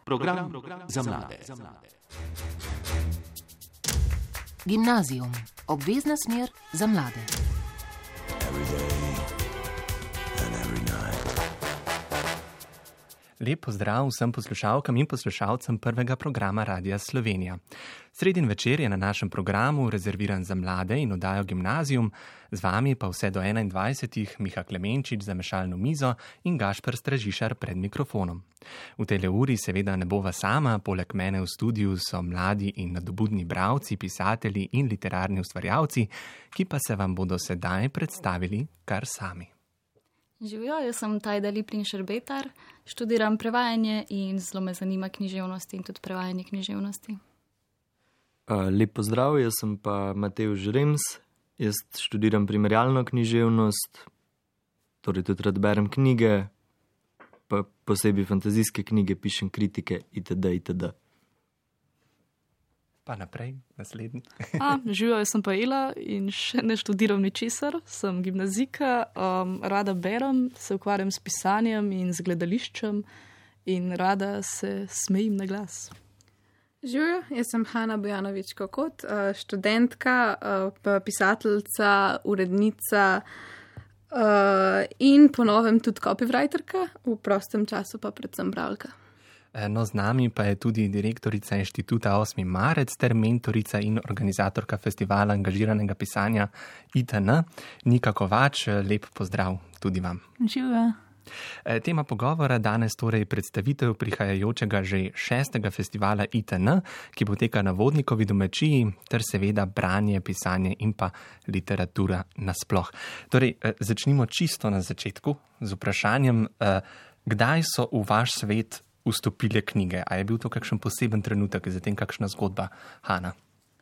Program za mlade. Gimnazijum. Obvezna smer za mlade. Lep pozdrav vsem poslušalkam in poslušalcem prvega programa Radia Slovenija. Sredin večer je na našem programu rezerviran za mlade in oddajo Gimnazijum, z vami pa vse do 21. Miha Klemenčič za mešalno mizo in Gašper Stražišar pred mikrofonom. V tej uri seveda ne bova sama, poleg mene v studiu so mladi in nadobudni bralci, pisatelji in literarni ustvarjalci, ki pa se vam bodo sedaj predstavili kar sami. Živijo, jaz sem Tajda Liplin-Šerbetar, študiram prevajanje in zelo me zanima književnost in tudi prevajanje književnosti. Lep pozdrav, jaz sem pa Matevž Rems, jaz študiram primerjalno književnost, torej tudi rad berem knjige, pa posebej fantazijske knjige, pišem kritike itd. itd. Pa naprej, naslednji. Živijo, jaz sem pa Ela in še ne študiram ničesar, sem gimnazijka, rada berem, se ukvarjam s pisanjem in z gledališčem in rada se smejim na glas. Živijo, jaz sem Hanna Bojanović Kokot, študentka, pisateljica, urednica in po novem tudi copywriterka, v prostem času pa predvsem bralka. No, z nami pa je tudi direktorica Inštituta 8. marec ter mentorica in organizatorka festivala angažiranega pisanja ITN, Nika Kovač. Lep pozdrav tudi vam. Živijo. Tema pogovora danes torej predstavitev prihajajočega že 6. festivala ITN, ki poteka na Vodnikovi domačiji, ter seveda branje, pisanje in pa literatura nasploh. Torej, začnimo čisto na začetku z vprašanjem, kdaj so v vaš svet vstopile knjige? A je bil to kakšen poseben trenutek, zatem kakšna zgodba, Hanna?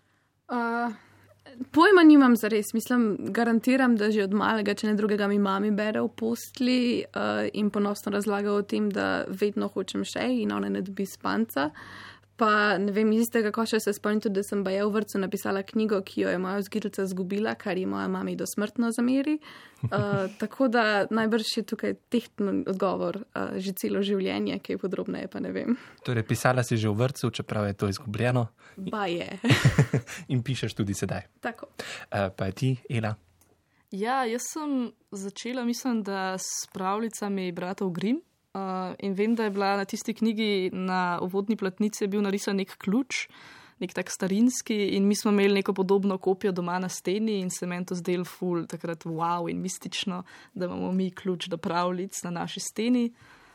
Pojma nimam zares, garantiram, da že od malega, če ne drugega, mi mami bere v postli in ponosno razlaga o tem, da vedno hočem še in ona ne dobi spanca. Pa ne vem, iz istega koša se spomnim tudi, da sem baje v vrtcu napisala knjigo, ki jo je moja vzgirica zgubila, kar ji moja mami dosmrtno zameri. Tako da najbrž je tukaj tehten odgovor že celo življenje, kaj podrobneje pa ne vem. Torej, pisala si že v vrtcu, čeprav je to izgubljeno? Ba je. In pišeš tudi sedaj? Tako. Pa ti, Ela? Ja, jaz sem začela, mislim, da s pravljicami bratov Grimm. In vem, da je bila na tisti knjigi na uvodni platnici bil narisan nek ključ, nek tak starinski, in mi smo imeli neko podobno kopijo doma na steni in se meni to zdelo ful takrat wow in mistično, da imamo mi ključ do pravljic na naši steni.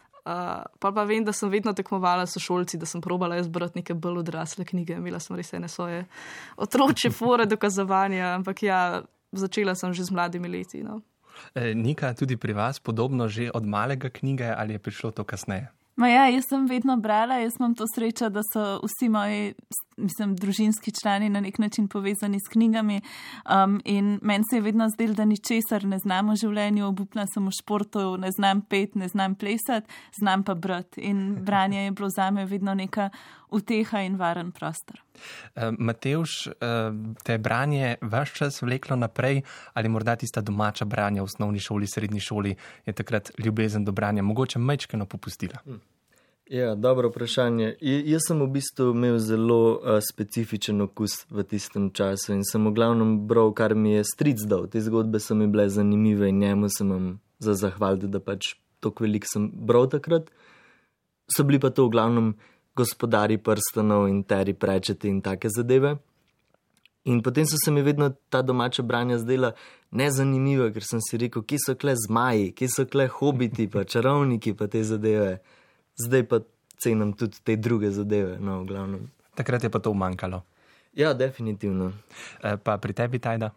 Pa vem, da sem vedno tekmovala s sošolci, da sem probala jaz brati neke bolj odrasle knjige, imela sem res ene svoje otročje fore dokazovanja, ampak ja, začela sem že z mladimi leti, no. Nika, tudi pri vas podobno že od malega knjige ali je prišlo to kasneje? Jaz sem vedno brala, jaz imam to srečo, da so vsi moji, družinski člani na nek način povezani s knjigami in meni se je vedno zdelo, da ničesar ne znam v življenju, obupna sem v športu, ne znam pet, ne znam plesati, znam pa brati in branje je bilo zame vedno neka uteha in varen prostor. Matevž, te je branje vaš čas vleklo naprej ali morda tista domača branja v osnovni šoli, srednji šoli je takrat ljubezen do branja mogoče majčkeno popustila? Ja, dobro vprašanje. Jaz sem v bistvu imel zelo specifičen okus v tistem času in sem v glavnem bral, kar mi je stric dal. Te zgodbe so mi bile zanimive in njemu sem vam zahvalil, da pač toliko veliko sem bral takrat. So bili pa to v glavnem Gospodari prstanov in Terry Pratchett in take zadeve. In potem so se mi vedno ta domača branja zdela nezanimiva, ker sem si rekel, kje so kle zmaji, kje so kle hobiti, pa čarovniki, pa te zadeve. Zdaj pa cenim tudi te druge zadeve, no, v glavnem. Takrat je pa to umanjkalo? Ja, definitivno. Pa pri tebi, Tajda?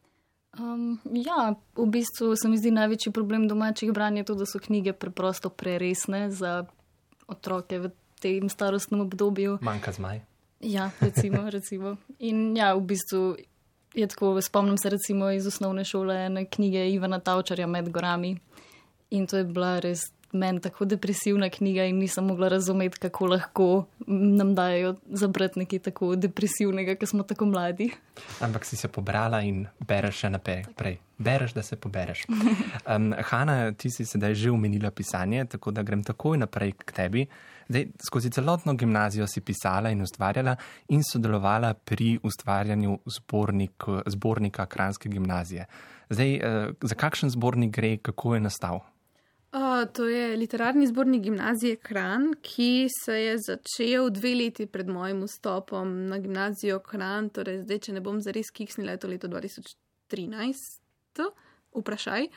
Ja, v bistvu se mi zdi največji problem domačih branj je to, da so knjige preprosto preresne za otroke v tem starostnem obdobju. Manjka zmaj? Ja, recimo. In ja, v bistvu je tako, spomnim se recimo iz osnovne šole ene knjige Ivana Tavčarja Med gorami in to je bila res meni tako depresivna knjiga in nisem mogla razumeti, kako lahko nam dajo zabrati nekaj tako depresivnega, ker smo tako mladi. Ampak si se pobrala in bereš še naprej. bereš, da se pobereš. Hana, ti si sedaj že omenila pisanje, tako da grem takoj naprej k tebi. Zdaj, skozi celotno gimnazijo si pisala in ustvarjala in sodelovala pri ustvarjanju zbornika Kranjske gimnazije. Zdaj, za kakšen zbornik gre, kako je nastal? To je literarni zbornik gimnazije Kranj, ki se je začel 2 leti pred mojim vstopom na gimnazijo Kranj, torej zdaj, če ne bom zares kiksnila, je to leto 2013, vprašaj.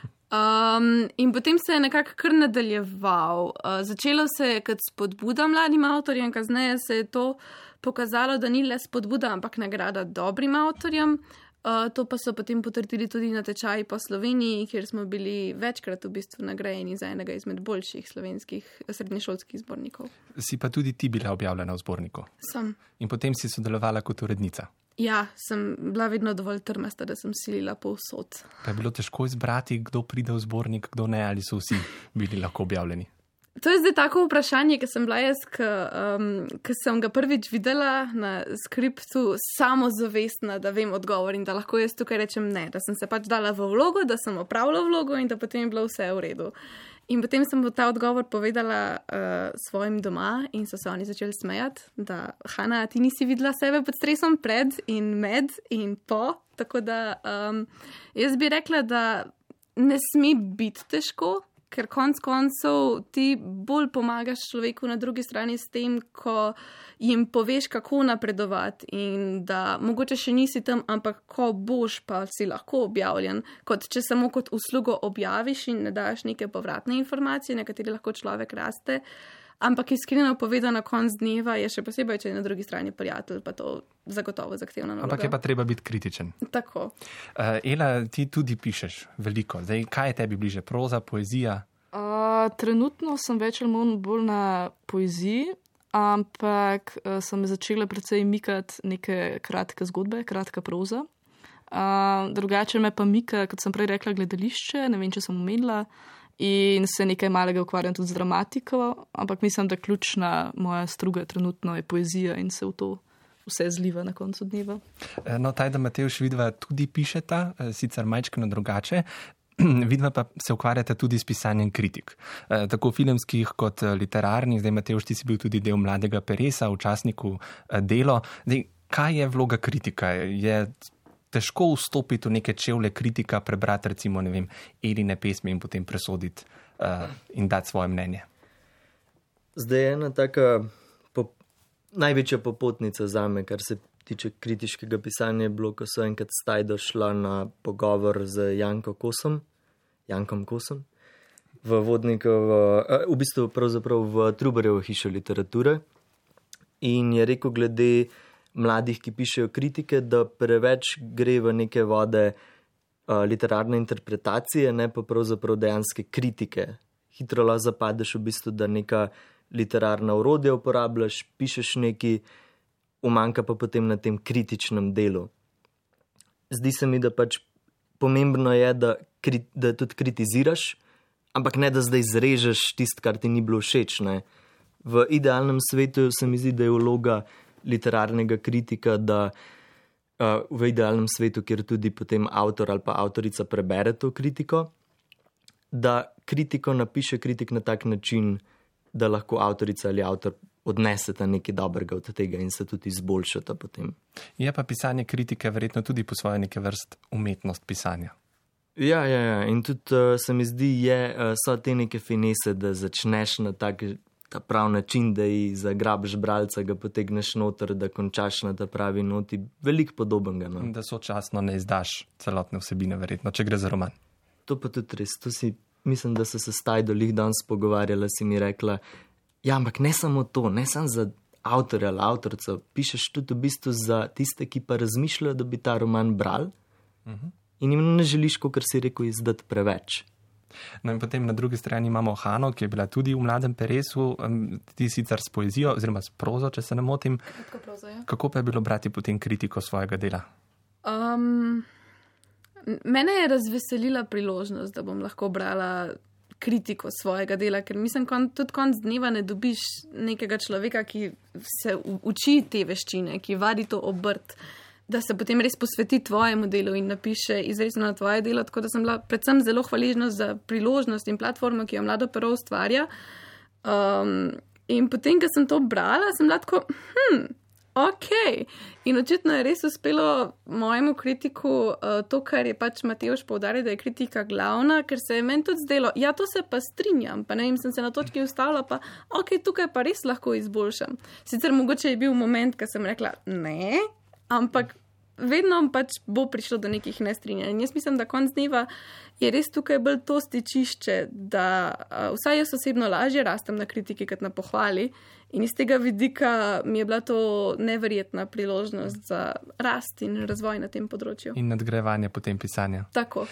In potem se je nekako kar nadaljeval. Začelo se je kot spodbuda mladim avtorjem, kasneje se je to pokazalo, da ni le spodbuda, ampak nagrada dobrim avtorjem. To pa so potem potrdili tudi na tečaji po Sloveniji, kjer smo bili večkrat v bistvu nagrajeni za enega izmed boljših slovenskih srednješolskih zbornikov. Si pa tudi ti bila objavljena v zborniku? Sem. In potem si sodelovala kot urednica? Ja, sem bila vedno dovolj trmasta, da sem silila povsod. Pa je bilo težko izbrati, kdo pride v zbornik, kdo ne, ali so vsi bili lahko objavljeni? To je zdaj tako vprašanje, ki sem bila jaz, ki sem ga prvič videla na skriptu, samozavestna, da vem odgovor in da lahko jaz tukaj rečem ne, da sem se pač dala v vlogo, da sem opravila vlogo in da potem je bilo vse v redu. In potem sem ta odgovor povedala svojim doma in so se oni začeli smejati, da Hana, ti nisi videla sebe pod stresom pred in med in po, tako da jaz bi rekla, da ne sme biti težko, ker konc koncev ti bolj pomagaš človeku na drugi strani s tem, ko jim poveš, kako napredovati in da mogoče še nisi tam, ampak ko boš, pa si lahko objavljen, kot če samo kot uslugo objaviš in ne daš neke povratne informacije, na kateri lahko človek raste. Ampak iskreno povedano, konc dneva je še posebej, če je na drugi strani prijatelj, pa to zagotovo zahtevna naloga. Ampak je pa treba biti kritičen. Tako. Ela, ti tudi pišeš veliko. Zdaj, kaj je tebi bliže? Proza, poezija? Trenutno sem več ali manj bolj na poeziji, ampak sem začela precej mikati neke kratke zgodbe, kratka proza. Drugače me pa mika, kot sem prej rekla, gledališče, ne vem, če sem omenila. In se nekaj malega ukvarjam tudi z dramatiko, ampak mislim, da ključna moja struga trenutno je poezija in se v to vse zliva na koncu dneva. No, Tajda Matevž, vidva tudi pišeta, sicer majčkeno drugače. Vidva pa se ukvarjata tudi s pisanjem kritik, tako filmskih kot literarnih. Zdaj, Matevž, ti si bil tudi del Mladega Peresa v časniku Delo. Zdaj, kaj je vloga kritika? Je težko vstopiti v neke čevlje kritika, prebrati recimo, ne vem, Eline pesmi in potem presoditi in dati svoje mnenje? Zdaj je ena taka največja popotnica zame, kar se tiče kritiškega pisanja, je bilo, ko so enkrat s Tajdo šla na pogovor z Jankom Kosom, v bistvu pravzaprav v Trubarjevo hišo literature in je rekel glede mladih, ki pišejo kritike, da preveč gre v neke vode literarne interpretacije, ne pa pravzaprav dejanske kritike. Hitro lahko zapadeš v bistvu, da neka literarna orodja uporabljaš, pišeš neki, umanjka pa potem na tem kritičnem delu. Zdi se mi, da pač pomembno je, da tudi kritiziraš, ampak ne, da zdaj zrežeš tisto, kar ti ni bilo všeč. Ne. V idealnem svetu se mi zdi, da je vloga literarnega kritika, da v idealnem svetu, kjer tudi potem avtor ali pa avtorica prebere to kritiko, da kritiko napiše kritik na tak način, da lahko avtorica ali avtor odneseta nekaj dobrega od tega in se tudi izboljšata potem. Je pa pisanje kritike verjetno tudi po svoje neke vrst umetnost pisanja. Ja, in tudi se mi zdi, so te neke finese, da začneš na ta prav način, da ji zagrabiš bralca, ga potegneš noter, da končaš na ta pravi noti, veliko podobnega. No. Da sočasno ne izdaš celotne vsebine, verjetno, če gre za roman. To pa tudi res. Mislim, da se s Tajdo lih danes pogovarjala, si mi rekla, ja, ampak ne samo to, ne samo za avtorja ali avtorico, pišeš tudi v bistvu za tiste, ki pa razmišljajo, da bi ta roman bral in jim ne želiš, kot si rekel, izdati preveč. No in potem na drugi strani imamo Hano, ki je bila tudi v Mladem Peresu, ti sicer s poezijo oziroma s prozo, če se ne motim. Prozo, ja. Kako pa je bilo brati potem kritiko svojega dela? Mene je razveselila priložnost, da bom lahko brala kritiko svojega dela, ker mislim, tudi konc dneva ne dobiš nekega človeka, ki se uči te veščine, ki vadi to obrt. da se potem res posveti tvojemu delu in napiše izrecno na tvoje delo, tako da sem bila predvsem zelo hvaležna za priložnost in platformo, ki jo Mlado pero ustvarja. In potem, ko sem to brala, sem bila tako, ok. In očitno je res uspelo mojemu kritiku to, kar je pač Matevž poudaril, da je kritika glavna, ker se je meni tudi zdelo, ja, to se pa strinjam, pa ne vem, sem se na točki ustavila, pa ok, tukaj pa res lahko izboljšam. Sicer mogoče je bil moment, ko sem rekla ne, ampak vedno pač bo prišlo do nekih nestrinjanj. In jaz mislim, da konc dneva je res tukaj bolj to stičišče, da vsaj jaz osebno lažje rastem na kritiki, kot na pohvali. In iz tega vidika mi je bila to neverjetna priložnost za rast in razvoj na tem področju. In nadgrajevanje potem pisanja. Tako.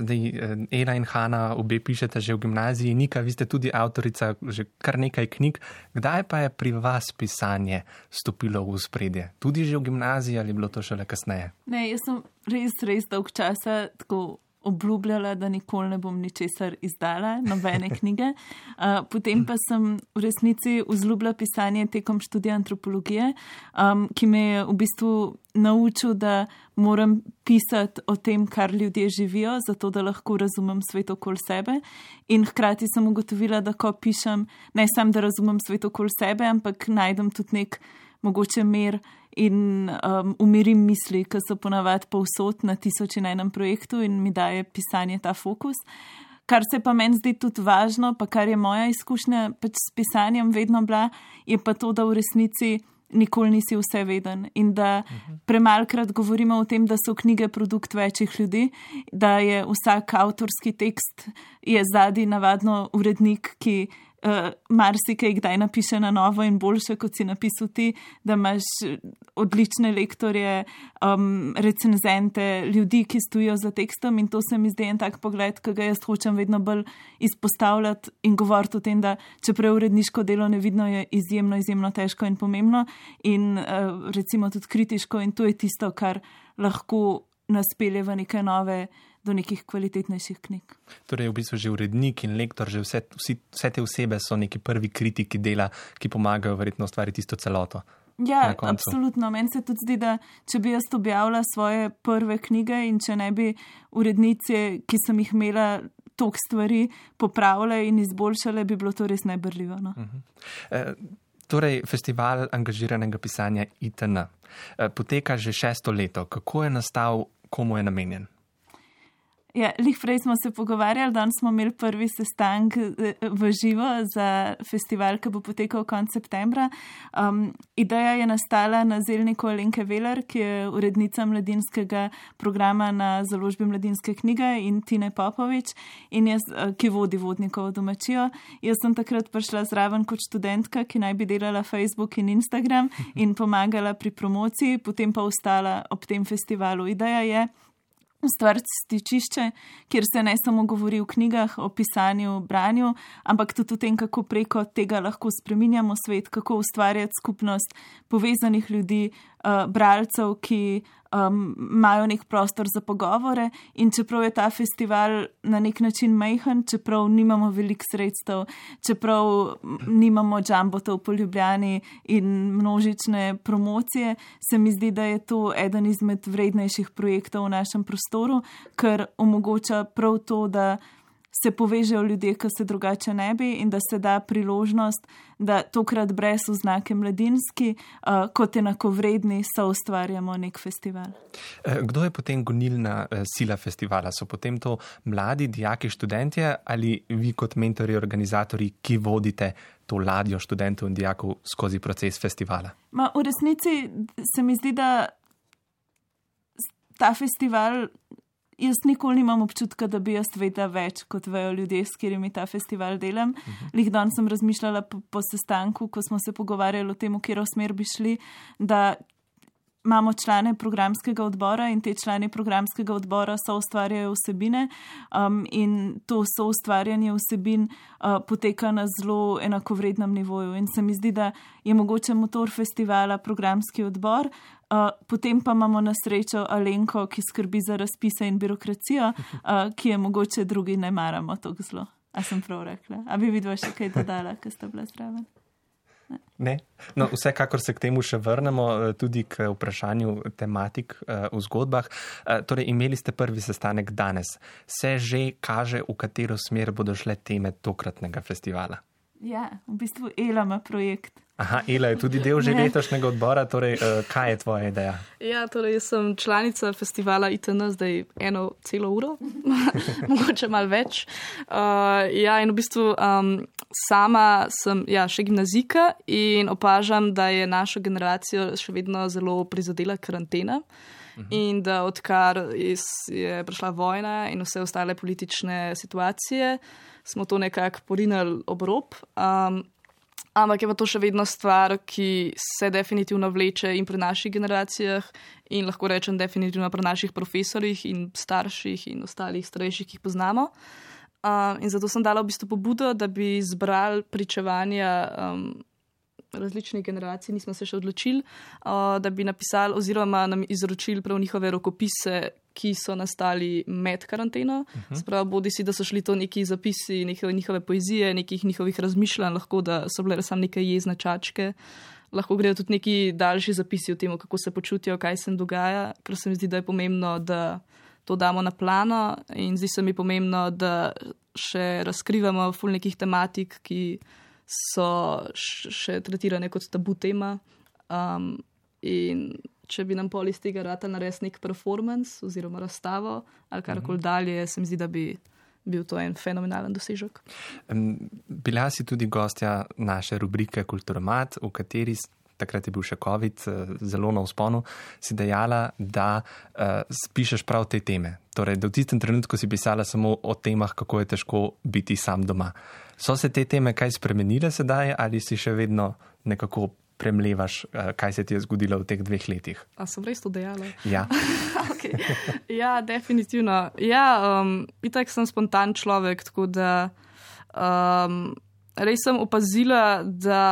Ela in Hana, obe pišete že v gimnaziji, Nika, vi ste tudi avtorica že kar nekaj knjig. Kdaj pa je pri vas pisanje stopilo v ospredje? Tudi že v gimnaziji ali je bilo to šele kasneje? Ne, jaz sem res dolg časa tako obljubljala, da nikoli ne bom ničesar izdala, nobene knjige. Potem pa sem v resnici vzljubila pisanje tekom študija antropologije, ki me je v bistvu naučil, da moram pisati o tem, kar ljudje živijo, zato da lahko razumem svet okoli sebe. In hkrati sem ugotovila, da ko pišem, ne samo da razumem svet okoli sebe, ampak najdem tudi nek mogoče mir in umirim misli, ki so ponavadi povsod na 1001 projektu in mi daje pisanje ta fokus. Kar se pa meni zdi tudi važno, pa kar je moja izkušnja pač s pisanjem vedno bila, je pa to, da v resnici nikoli nisi vse veden in da premalkrat govorimo o tem, da so knjige produkt večjih ljudi, da je vsak avtorski tekst je zadaj navadno urednik, ki marsikaj kdaj napiše na novo in boljše, kot si napisal ti, da imaš odlične lektorje, recenzente, ljudi, ki stojijo za tekstom in to se mi zdi en tak pogled, ki ga jaz hočem vedno bolj izpostavljati in govoriti o tem, da čeprav uredniško delo nevidno je izjemno težko in pomembno in recimo tudi kritiško in to je tisto, kar lahko nas pelje v neke nove do nekih kvalitetnejših knjig. Torej, v bistvu že urednik in lektor, že vse te osebe so neki prvi kritiki dela, ki pomagajo verjetno ustvariti tisto celoto. Ja, absolutno. Meni se tudi zdi, da če bi jaz objavila svoje prve knjige in če ne bi urednice, ki sem jih imela toliko stvari, popravile in izboljšale, bi bilo to res neberljivo. No? Torej, festival angažiranega pisanja ITN poteka že 6. leto. Kako je nastal, komu je namenjen? Ja, lih prej smo se pogovarjali, danes smo imeli prvi sestanek v živo za festival, ki bo potekal konec septembra. Ideja je nastala na zelniku Alenke Veler, ki je urednica mladinskega programa na založbi Mladinske knjige, in Tine Popovič, in jaz, ki vodi Vodnikovo domačijo. Jaz sem takrat prišla zraven kot študentka, ki naj bi delala Facebook in Instagram in pomagala pri promociji, potem pa ostala ob tem festivalu. Ideja je ustvariti stičišče, kjer se ne samo govori o knjigah, o pisanju, branju, ampak tudi o tem, kako preko tega lahko spreminjamo svet, kako ustvarjati skupnost povezanih ljudi, bralcev, ki imajo nek prostor za pogovore. In čeprav je ta festival na nek način majhen, čeprav nimamo veliko sredstev, čeprav nimamo džambotov po Ljubljani in množične promocije, se mi zdi, da je to eden izmed vrednejših projektov v našem prostoru, ker omogoča prav to, da se povežejo ljudje, ki se drugače ne bi, in da se da priložnost, da tokrat brez oznake mladinski, kot enakovredni, soustvarjamo nek festival. Kdo je potem gonilna sila festivala? So potem to mladi, dijaki, študentje ali vi kot mentori, organizatorji, ki vodite to ladjo študentov in dijakov skozi proces festivala? V resnici se mi zdi, da ta festival, jaz nikoli nimam občutka, da bi jaz vedela več, kot vejo ljudje, s katerimi ta festival delam. Lih dan sem razmišljala po sestanku, ko smo se pogovarjali o tem, v katero smer bi šli, da imamo člane programskega odbora in te člani programskega odbora soustvarjajo vsebine in to soustvarjanje vsebin poteka na zelo enakovrednem nivoju. In se mi zdi, da je mogoče motor festivala programski odbor, potem pa imamo na srečo Alenko, ki skrbi za razpise in birokracijo, ki je mogoče drugi ne maramo tako zelo. A sem prav rekla? A bi vidva še kaj dodala, ko sta bila zraven? Ne? No, vsekakor se k temu še vrnemo, tudi k vprašanju tematik v zgodbah. Torej, imeli ste prvi sestanek danes. Se že kaže, v katero smer bodo šle teme tokratnega festivala? Ja, v bistvu Ela ima projekt. Aha, Ela je tudi del že letošnjega odbora, torej kaj je tvoja ideja? Ja, torej jaz sem članica festivala ITN zdaj 1 uro, mogoče malo več. Ja, in v bistvu sama sem še gimnazijka in opažam, da je našo generacijo še vedno zelo prizadela karantena. In da odkar je prišla vojna in vse ostale politične situacije, smo to nekako porinili ob rob. Ampak je pa to še vedno stvar, ki se definitivno vleče in pri naših generacijah in lahko rečem definitivno pri naših profesorjih in starših in ostalih starejših, ki jih poznamo. In zato sem dala v bistvu pobudo, da bi zbrali pričevanja različnih generacij, nismo se še odločili, da bi napisali oziroma nam izročili prav njihove rokopise, ki so nastali med karanteno. Spravo, bodi si, da so šli to neki zapisi, njihove poezije, nekih njihovih razmišljanj, lahko da so bile samo neke jezne čačke, lahko grejo tudi neki daljši zapisi o tem, kako se počutijo, kaj se jim dogaja, ker se mi zdi, da je pomembno, da to damo na plano in zdi se mi pomembno, da še razkrivamo ful nekih tematik, ki so še tretirane kot tabu tema. In če bi nam pol iz tega rata narediti nek performance oziroma razstavo ali karkoli dalje, se mi zdi, da bi bil to en fenomenalen dosežek. Bila si tudi gostja naše rubrike Kulturomat, v kateri takrat je bil še COVID, zelo na vzponu, si dejala, da pišeš prav te teme. Torej, da v tistem trenutku si pisala samo o temah, kako je težko biti sam doma. So se te teme kaj spremenile sedaj ali si še vedno nekako premlevaš, kaj se ti je zgodilo v teh 2 letih? A sem res to dejala? Ja. Okay. Ja, definitivno. Ja, itak sem spontan človek, tako da res sem opazila,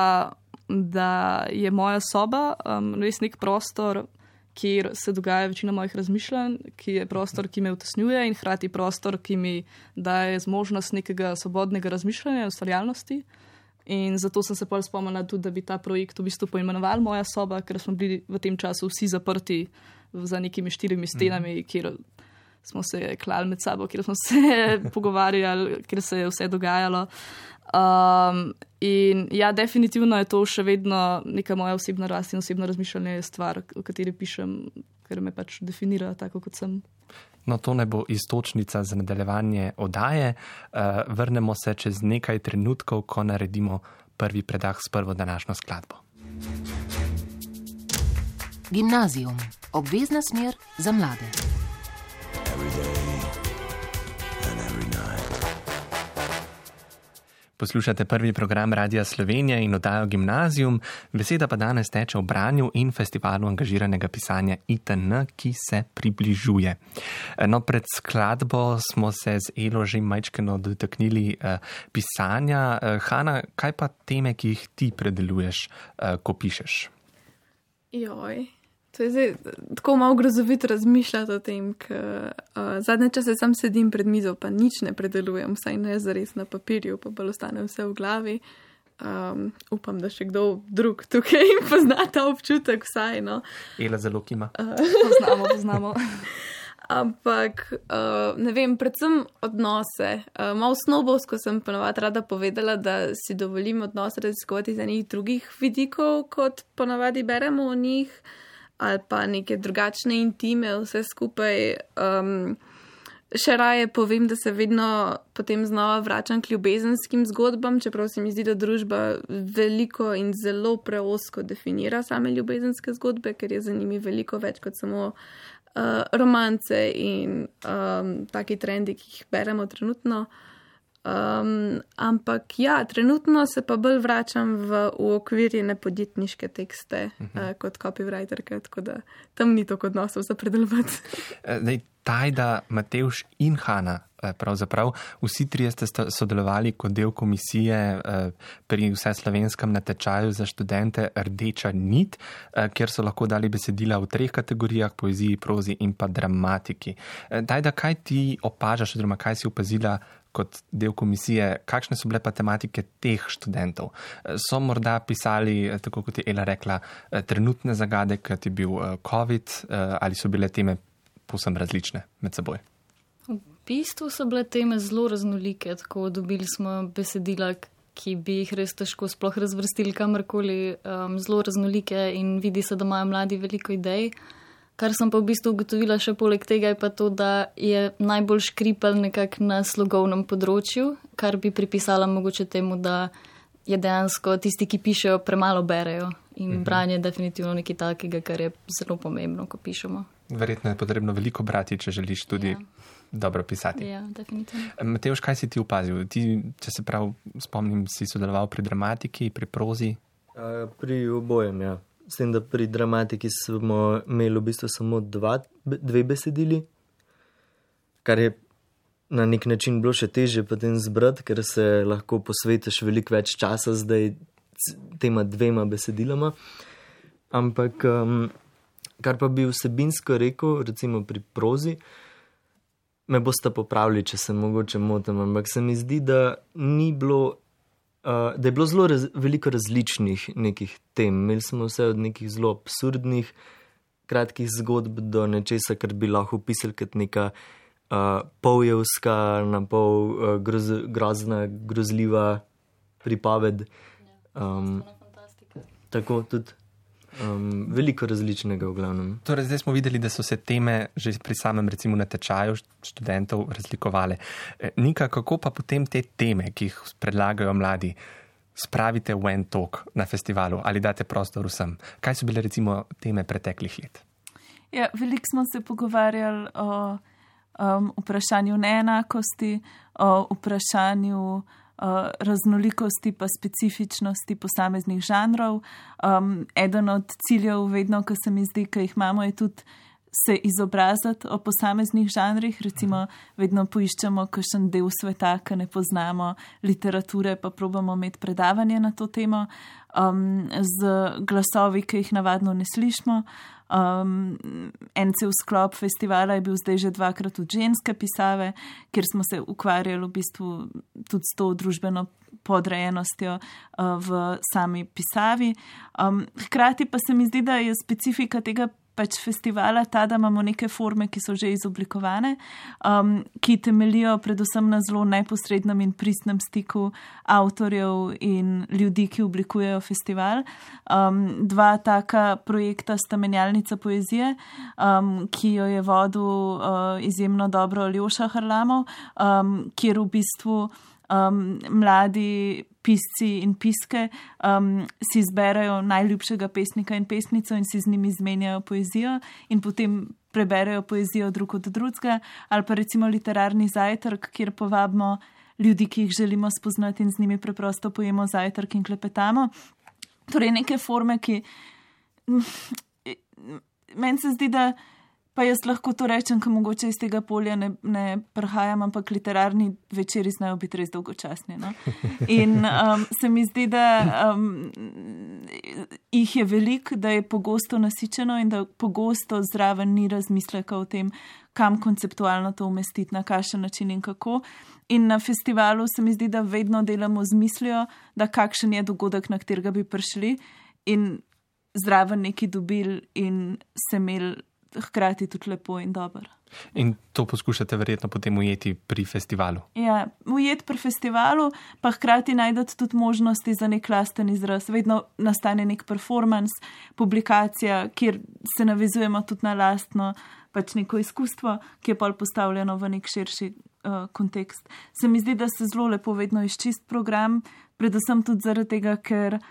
da je moja soba res nek prostor, kjer se dogaja večina mojih razmišljanj, ki je prostor, ki me utesnjuje in hkrati prostor, ki mi daje zmožnost nekega svobodnega razmišljanja in ustvarjalnosti. In zato sem se pol spomnila tudi, da bi ta projekt v bistvu poimenoval Moja soba, ker smo bili v tem času vsi zaprti za nekimi 4 stenami, kjer smo se klali med sabo, kjer smo se pogovarjali, kjer se je vse dogajalo. In ja, definitivno je to še vedno neka moja osebna rast in osebno razmišljanje je stvar, o kateri pišem, ker me pač definira tako, kot sem. No, to ne bo iztočnica za nadaljevanje oddaje. Vrnemo se čez nekaj trenutkov, ko naredimo prvi predah s prvo današnjo skladbo. Gimnazijum. Obvezna smer za mlade. Poslušate prvi program Radia Slovenija in oddajo Gimnazijum. Beseda pa danes teče o branju in festivalu angažiranega pisanja ITN, ki se približuje. No, pred skladbo smo se z Elo že majčkeno dotaknili pisanja. Hana, kaj pa teme, ki jih ti predeluješ, ko pišeš? Joj. To je zdaj tako malo grozovito razmišljati o tem, ker zadnje čase sam sedim pred mizo, pa nič ne predelujem, vsaj ne zares na papirju, pa bolj ostane vse v glavi. Upam, da še kdo drug tukaj pozna ta občutek vsaj, no. Ela zelo kima. Poznamo. Ampak, ne vem, predvsem odnose. Malo snobovsko sem ponovadi rada povedala, da si dovolim odnose raziskovati iz enih drugih vidikov, kot ponovadi beremo o njih, ali pa neke drugačne intime, vse skupaj. Še raje povem, da se vedno potem znova vračam k ljubezenskim zgodbam, čeprav se mi zdi, da družba veliko in zelo preosko definira same ljubezenske zgodbe, ker je za njimi veliko več kot samo romance in taki trendi, ki jih beremo trenutno. Ampak ja, trenutno se pa bolj vračam v okvirjene podjetniške tekste kot copywriterka, tako da tam ni toliko odnosov za predelovati. Tajda, Matevž in Hana, pravzaprav vsi trije ste sodelovali kot del komisije pri vseslovenskem natečaju za študente Rdeča nit, kjer so lahko dali besedila v 3 kategorijah, poeziji, prozi in pa dramatiki. Tajda, kaj ti opažaš oziroma kaj si opazila, kot del komisije, kakšne so bile pa tematike teh študentov? So morda pisali, tako kot je Ela rekla, trenutne zagade, kot je bil COVID, ali so bile teme povsem različne med seboj? V bistvu so bile teme zelo raznolike, tako dobili smo besedila, ki bi jih res težko sploh razvrstili kamorkoli, zelo raznolike in vidi se, da imajo mladi veliko idej. Kar sem pa v bistvu ugotovila še poleg tega je pa to, da je najbolj škripal nekako na slogovnem področju, kar bi pripisala mogoče temu, da je dejansko tisti, ki pišejo, premalo berejo in branje je definitivno nekaj takega, kar je zelo pomembno, ko pišemo. Verjetno je potrebno veliko brati, če želiš tudi dobro pisati. Ja, definitivno. Matevž, kaj si ti opazil? Ti, če se prav spomnim, si sodeloval pri dramatiki, pri prozi? Pri obojem, ja. S tem, da pri dramatiki smo imeli v bistvu samo dve besedili, kar je na nek način bilo še težje potem zbrati, ker se lahko posvetiš veliko več časa zdaj tema dvema besedilama. Ampak, kar pa bi vsebinsko rekel, recimo pri prozi, me boste popravili, če se mogoče motim, ampak se mi zdi, da ni bilo da je bilo zelo veliko različnih nekih tem. Imeli smo vse od nekih zelo absurdnih, kratkih zgodb do nečesa, kar bi lahko opisali kot neka poljevska, napol grozna, grozljiva pripoved. Tako tudi veliko različnega v glavnem. Torej, zdaj smo videli, da so se teme že pri samem recimo natečaju študentov razlikovale. Nika, kako pa potem te teme, ki jih predlagajo mladi, spravite v en tok na festivalu ali date prostor vsem? Kaj so bile recimo teme preteklih let? Ja, veliko smo se pogovarjali o vprašanju neenakosti, o vprašanju raznolikosti pa specifičnosti posameznih žanrov. Eden od ciljev vedno, ko se mi zdi, ki jih imamo, je tudi se izobraziti o posameznih žanrih. Recimo vedno poiščemo kakšen del sveta, ki ne poznamo literature, pa probamo imeti predavanje na to temo z glasovi, ki jih navadno ne slišimo. En cel sklop festivala je bil zdaj že 2krat od ženske pisave, kjer smo se ukvarjali v bistvu tudi s to družbeno podrejenostjo v sami pisavi. Hkrati pa se mi zdi, da je specifika tega pač festivala ta, da imamo neke forme, ki so že izoblikovane, ki temelijo predvsem na zelo neposrednem in pristnem stiku avtorjev in ljudi, ki oblikujejo festival. Dva taka projekta sta Menjalnica poezije, ki jo je vodil izjemno dobro Aljoša Harlamov, kjer v bistvu mladi pisci in piske si izberajo najljubšega pesnika in pesnico in si z njimi izmenjajo poezijo in potem preberejo poezijo drug od drugega, ali pa recimo literarni zajtrk, kjer povabimo ljudi, ki jih želimo spoznati in z njimi preprosto pojemo zajtrk in klepetamo. Torej neke forme, ki meni se zdi, da pa jaz lahko to rečem, ker mogoče iz tega polja ne prihajam, ampak literarni večeri znajo biti res dolgočasni. No? In se mi zdi, da jih je veliko, da je pogosto nasičeno in da pogosto zraven ni razmisleka o tem, kam konceptualno to umestiti, na kakšen način in kako. In na festivalu se mi zdi, da vedno delamo z mislijo, da kakšen je dogodek, na katerega bi prišli in zraven neki dobili in se imeli hkrati tudi lepo in dobro. In to poskušate verjetno potem ujeti pri festivalu? Ja, ujeti pri festivalu, pa hkrati najdete tudi možnosti za nek lasten izraz. Vedno nastane nek performance, publikacija, kjer se navezujemo tudi na lastno pač neko izkustvo, ki je pol postavljeno v nek širši kontekst. Se mi zdi, da se zelo lepo vedno izčist program, predvsem tudi zaradi tega, ker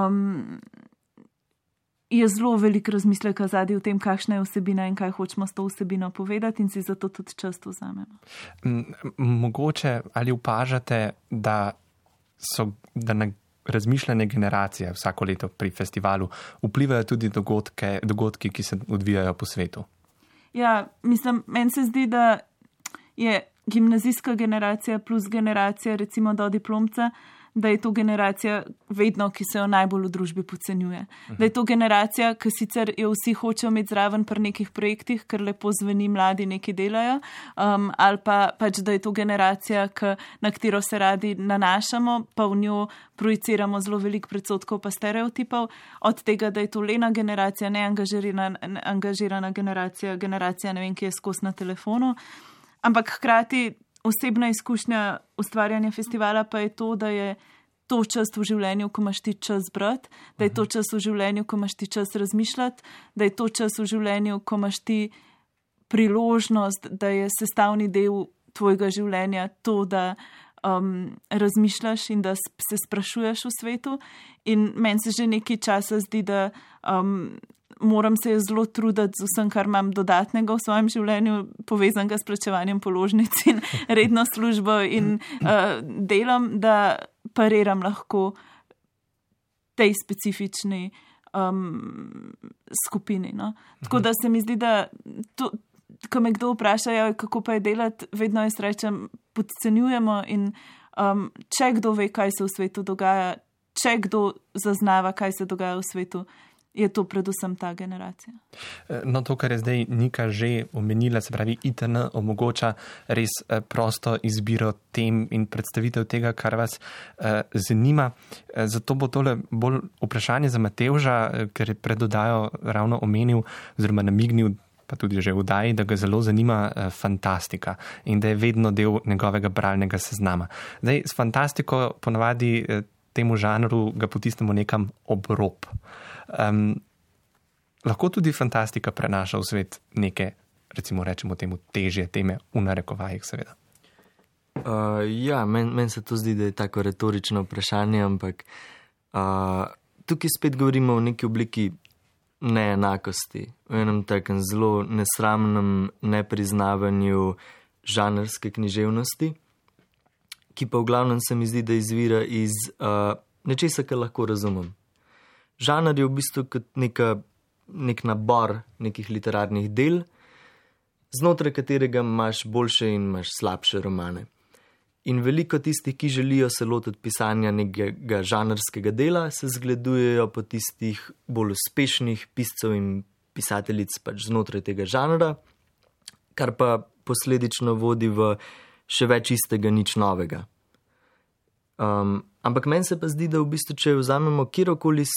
je zelo veliko razmisleka zadnji v tem, kakšna je vsebina in kaj hočemo s to vsebino povedati in si zato tudi čas vzamemo. Mogoče ali opažate, da na razmišljanje generacije vsako leto pri festivalu vplivajo tudi dogodki, ki se odvijajo po svetu? Ja, mislim, meni se zdi, da je gimnazijska generacija plus generacija recimo do diplomca, da je to generacija vedno, ki se jo najbolj v družbi podcenjuje. Da je to generacija, ki sicer jo vsi hočejo imeti zraven pri nekih projektih, ker lepo zveni, mladi nekaj delajo, ali pa pač, da je to generacija, na katero se radi nanašamo, pa v njo projiciramo zelo veliko predsodkov pa stereotipov, od tega, da je to lena generacija, neangažirana generacija, ne vem, ki je skozi na telefonu. Ampak hkrati osebna izkušnja ustvarjanja festivala pa je to, da je to čas v življenju, ko imaš ti čas brati, da je to čas v življenju, ko imaš ti čas razmišljati, da je to čas v življenju, ko imaš ti priložnost, da je sestavni del tvojega življenja to, da razmišljaš in da se sprašuješ v svetu. In meni se že nekaj časa zdi, da moram se zelo truditi z vsem, kar imam dodatnega v svojem življenju, povezanega s plačevanjem položnic in redno službo in delom, da pariram lahko tej specifični skupini. No? Tako da se mi zdi, da ko me kdo vpraša, kako pa je delati, vedno jaz rečem, podcenjujemo in če kdo ve, kaj se v svetu dogaja, če kdo zaznava, kaj se dogaja v svetu, je to predvsem ta generacija. No, to, kar je zdaj Nika že omenila, se pravi, ITN omogoča res prosto izbiro tem in predstavitev tega, kar vas zanima. Zato bo tole bolj vprašanje za Matevža, ker je pred oddajo ravno omenil oziroma namignil, pa tudi že v oddaji, da ga zelo zanima fantastika in da je vedno del njegovega bralnega seznama. Zdaj, s fantastiko ponavadi temu žanru ga potisnemo nekam ob rob. Lahko tudi fantastika prenaša v svet neke, recimo rečemo temu, težje teme, v narekovajih seveda. Meni se to zdi, da je tako retorično vprašanje, ampak tukaj spet govorimo o neki obliki neenakosti, v enem takem zelo nesramnem nepriznavanju žanrske književnosti, ki pa v glavnem se mi zdi, da izvira iz nečesa, kar lahko razumem. Žanr je v bistvu kot nek nabor nekih literarnih del, znotraj katerega imaš boljše in imaš slabše romane. In veliko tistih, ki želijo se lotiti pisanja nekega žanrskega dela, se zgledujejo po tistih bolj uspešnih piscev in pisateljic pač znotraj tega žanra, kar pa posledično vodi v še več istega, nič novega. Ampak meni se pa zdi, da v bistvu, če vzamemo kjerkoli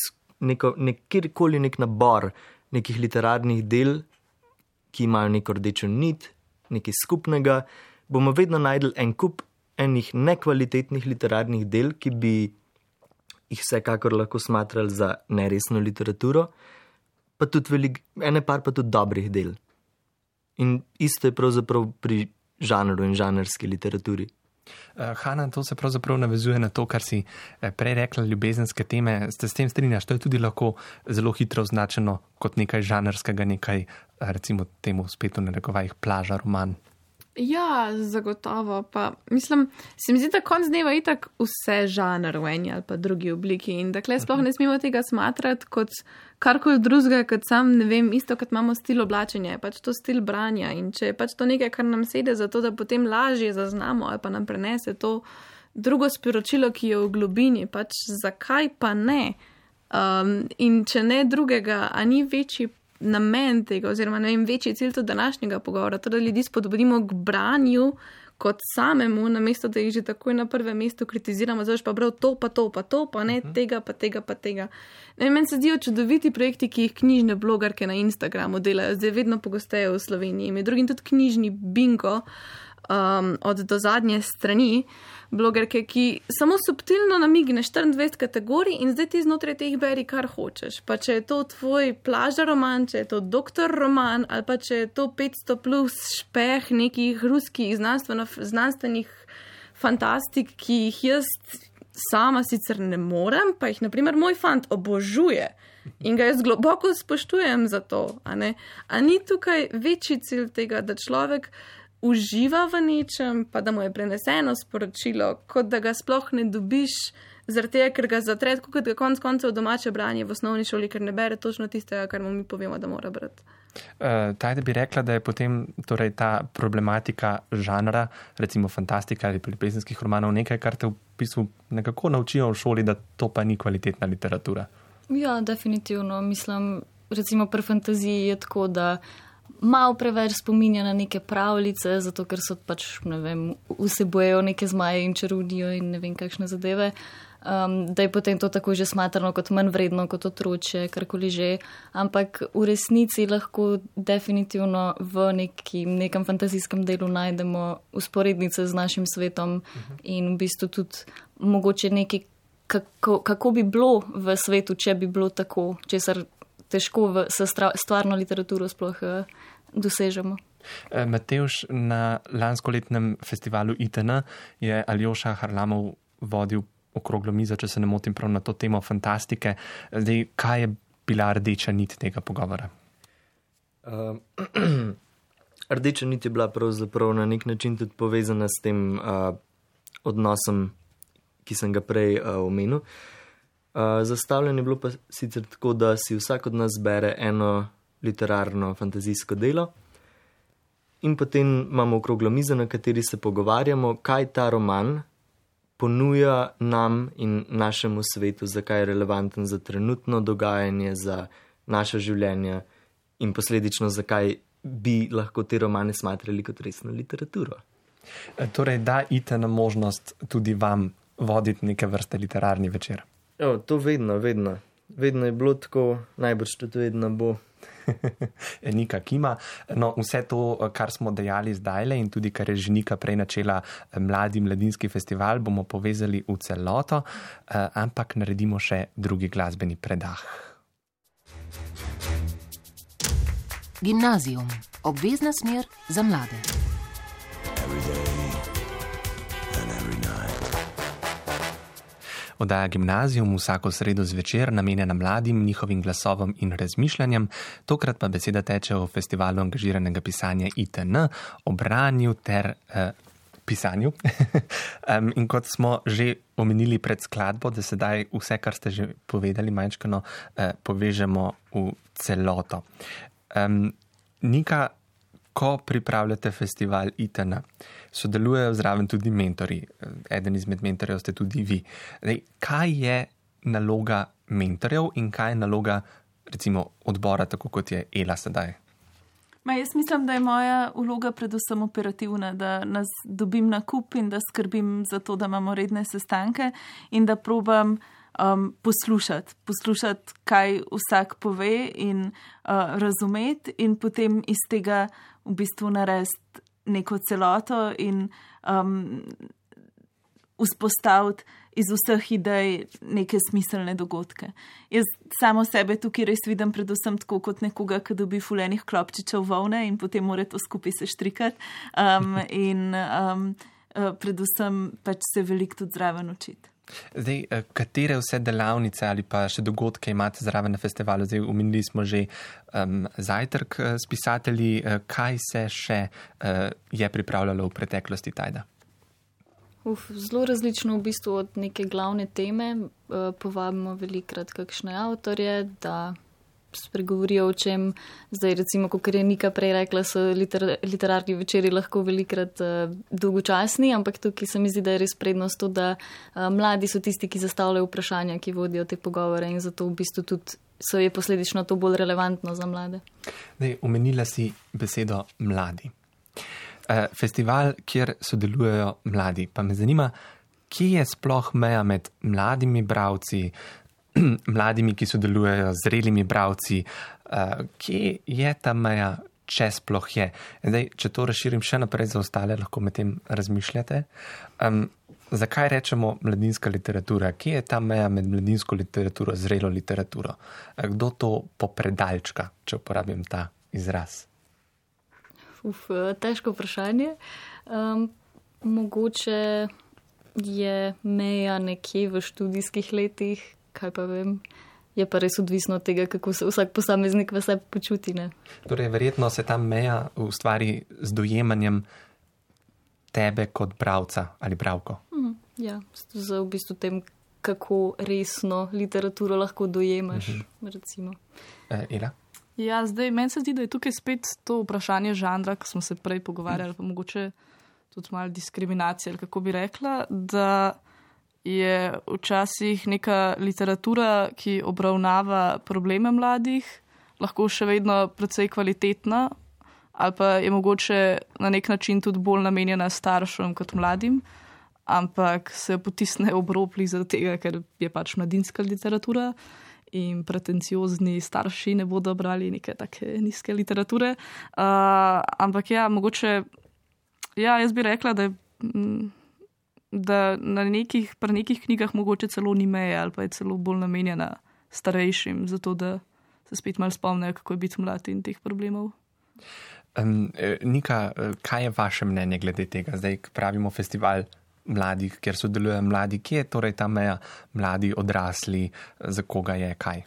nek nabor nekih literarnih del, ki imajo neko rdečo nit, nekaj skupnega, bomo vedno najdli en kup enih nekvalitetnih literarnih del, ki bi jih vsekakor lahko smatrali za neresno literaturo, pa tudi ene par pa tudi dobrih del. In isto je pravzaprav pri žanru in žanrski literaturi. Hana, to se pravzaprav navezuje na to, kar si prej rekla, ljubezenske teme. Ste s tem strinjaš? To je tudi lahko zelo hitro označeno kot nekaj žanrskega, nekaj, recimo temu spet v narekovajih, plaža, roman. Ja, zagotovo. Pa mislim, se mi zdi, da konc dneva itak vse žanr v eni ali pa drugi obliki in da sploh ne smemo tega smatrati kot karkoli drugega, kot sam, ne vem, isto kot imamo stil oblačenja, je pač to stil branja in če je pač to nekaj, kar nam sede zato, da potem lažje zaznamo ali pa nam prenese to drugo sporočilo, ki je v globini, pač zakaj pa ne? In če ne drugega, a ni večji namen tega, oziroma ne vem, večji cilj tudi današnjega pogovora, to, da ljudi spodbudimo k branju kot samemu, namesto da jih že takoj na prvem mestu kritiziramo, zdaj pa prav to, pa ne tega, pa tega, pa tega. Meni se zdijo čudoviti projekti, ki jih knjižne blogerke na Instagramu delajo, zdaj vedno pogosteje v Sloveniji, med drugim tudi knjižni bingo od do zadnje strani, blogerke, ki samo subtilno namigne 24 kategorij in zdaj ti znotraj teh beri, kar hočeš. Pa če je to tvoj plaža roman, če je to doktor roman, ali pa če je to 500 plus špeh nekih ruskih znanstvenih fantastik, ki jih jaz sama sicer ne morem, pa jih naprimer moj fant obožuje in ga jaz globoko spoštujem za to. A ni tukaj večji cilj tega, da človek uživa v nečem, pa da mu je preneseno sporočilo, kot da ga sploh ne dobiš, zaradi tega, ker ga zatre, kot da konc koncev domače branje v osnovni šoli, ker ne bere točno tistega, kar mu mi povemo, da mora brati. Tajda bi rekla, da je potem torej ta problematika žanra, recimo fantastika ali ljubezenskih romanov, nekaj, kar te v bistvu nekako naučijo v šoli, da to pa ni kvalitetna literatura. Ja, definitivno. Mislim, recimo pri fantaziji je tako, da malo preveč spominja na neke pravljice, zato ker so pač, ne vem, vsebojejo neke zmaje in čarovnijo in ne vem kakšne zadeve. Da je potem to tako že smatrano kot manj vredno, kot otroče, karkoli že. Ampak v resnici lahko definitivno v nekem fantazijskem delu najdemo usporednice z našim svetom in v bistvu tudi mogoče nekaj, kako bi bilo v svetu, če bi bilo tako, česar težko s stvarno literaturo sploh dosežemo. Matevž, na lanskoletnem festivalu ITN je Aljoša Harlamov vodil okroglo mizo, če se ne motim, prav na to temo fantastike. Zdaj, kaj je bila rdeča nit tega pogovora? Rdeča nit je bila pravzaprav na nek način tudi povezana s tem odnosom, ki sem ga prej omenil. Zastavljeno je bilo pa sicer tako, da si vsak od nas bere eno literarno fantazijsko delo in potem imamo okroglo mizo, na kateri se pogovarjamo, kaj ta roman ponuja nam in našemu svetu, zakaj je relevanten za trenutno dogajanje, za naše življenje in posledično, zakaj bi lahko te romane smatrali kot resno literaturo. Torej, dajte na možnost tudi vam voditi neke vrste literarni večer. To vedno. Vedno je bilo tako, najbrž tudi vedno bo. Nika kima. No, vse to, kar smo dejali zdajle in tudi, kar je že Nika prej načela mladinski festival, bomo povezali v celoto, ampak naredimo še drugi glasbeni predah. Gimnazijum. Obvezna smer za mlade. Oddaja Gimnazijum vsako sredo zvečer namenjena mladim, njihovim glasovom in razmišljanjem. Tokrat pa beseda teče o festivalu angažiranega pisanja ITN, o branju ter pisanju. In kot smo že omenili pred skladbo, da sedaj vse, kar ste že povedali, majčkano povežemo v celoto. Nika, ko pripravljate festival ITN, sodelujejo zraven tudi mentori. Eden izmed mentorjev ste tudi vi. Kaj je naloga mentorjev in kaj je naloga, recimo, odbora, tako kot je Ela sedaj? Jaz mislim, da je moja vloga predvsem operativna, da nas dobim na kup in da skrbim za to, da imamo redne sestanke in da probam poslušati, kaj vsak pove in razumeti in potem iz tega v bistvu narediti neko celoto in vzpostaviti iz vseh idej neke smiselne dogodke. Jaz samo sebe tukaj res vidim predvsem tako kot nekoga, ki dobi fulenih klopčičev volne in potem mora to skupaj seštrikati in predvsem pač se veliko tudi zraven učiti. Zdaj, katere vse delavnice ali pa še dogodke imate zraven na festivalu? Zdaj, omenili smo že zajtrk s pisatelji. Kaj se še je pripravljalo v preteklosti, Tajda? Zelo različno v bistvu od neke glavne teme. Povabimo velikrat kakšne avtorje, da spregovorijo o čem. Zdaj, recimo, kot je Nika prej rekla, so literarni večeri lahko velikrat dolgočasni, ampak tukaj se mi zdi, da je res prednost to, da mladi so tisti, ki zastavljajo vprašanja, ki vodijo te pogovore in zato v bistvu tudi je posledično to bolj relevantno za mlade. Zdaj, omenila si besedo mladi. Festival, kjer sodelujejo mladi. Pa me zanima, kje je sploh meja med mladimi bralci, mladimi, ki sodelujejo z zrelimi bralci, kje je ta meja, če sploh je. Zdaj, če to razširim še naprej za ostale, lahko med tem razmišljate. Zakaj rečemo mladinska literatura? Kje je ta meja med mladinsko literaturo, zrelo literaturo? Kdo to popredalčka, če uporabim ta izraz? Težko vprašanje. Mogoče je meja nekje v študijskih letih, kaj pa vem, je pa res odvisno od tega, kako se vsak posameznik v sebi počuti. Ne? Torej, verjetno se ta meja ustvari z dojemanjem tebe kot bralca ali bralko. Ja, z v bistvu tem, kako resno literaturo lahko dojemaš, recimo. Ela? Ja, zdaj meni se zdi, da je tukaj spet to vprašanje žanra, ko smo se prej pogovarjali, pa mogoče tudi malo diskriminacija, ali kako bi rekla, da je včasih neka literatura, ki obravnava probleme mladih, lahko še vedno precej kvalitetna, ali pa je mogoče na nek način tudi bolj namenjena staršem kot mladim, ampak se potisne ob rob zaradi tega, ker je pač mladinska literatura in pretenciozni starši ne bodo brali neke take nizke literature. Ampak ja, mogoče, ja, jaz bi rekla, da pri nekih knjigah mogoče celo ni meje ali pa je celo bolj namenjena starejšim, zato da se spet malo spomnejo, kako je biti mlad in teh problemov. Nika, kaj je vaše mnenje glede tega? Zdaj pravimo festival mladih, kjer sodelujejo mladi. Kje je torej ta meja mladi, odrasli, za koga je kaj?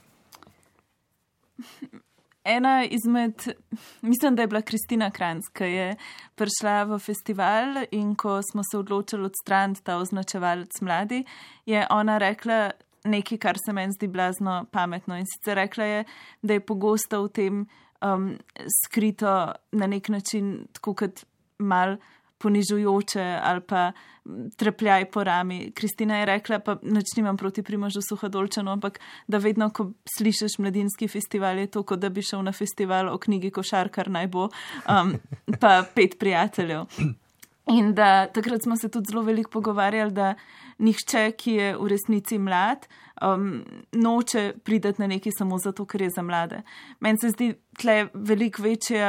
Ena izmed, mislim, da je bila Kristina Kranjc, ki je prišla v festival in ko smo se odločili odstraniti ta označevalec mladi, je ona rekla nekaj, kar se meni zdi blazno pametno. In sicer rekla je, da je pogosto v tem skrito na nek način tako kot mal ponižujoče ali pa trepljaj po rami. Kristina je rekla, pa nič nimam proti Primožu Suhodolčanu, ampak da vedno, ko slišiš mladinski festival, je to, kot da bi šel na festival o knjigi Košarkar naj bo, pa 5 prijateljev. In da takrat smo se tudi zelo veliko pogovarjali, da nihče, ki je v resnici mlad, noče prideti na nekaj samo zato, ker je za mlade. Meni se zdi tle veliko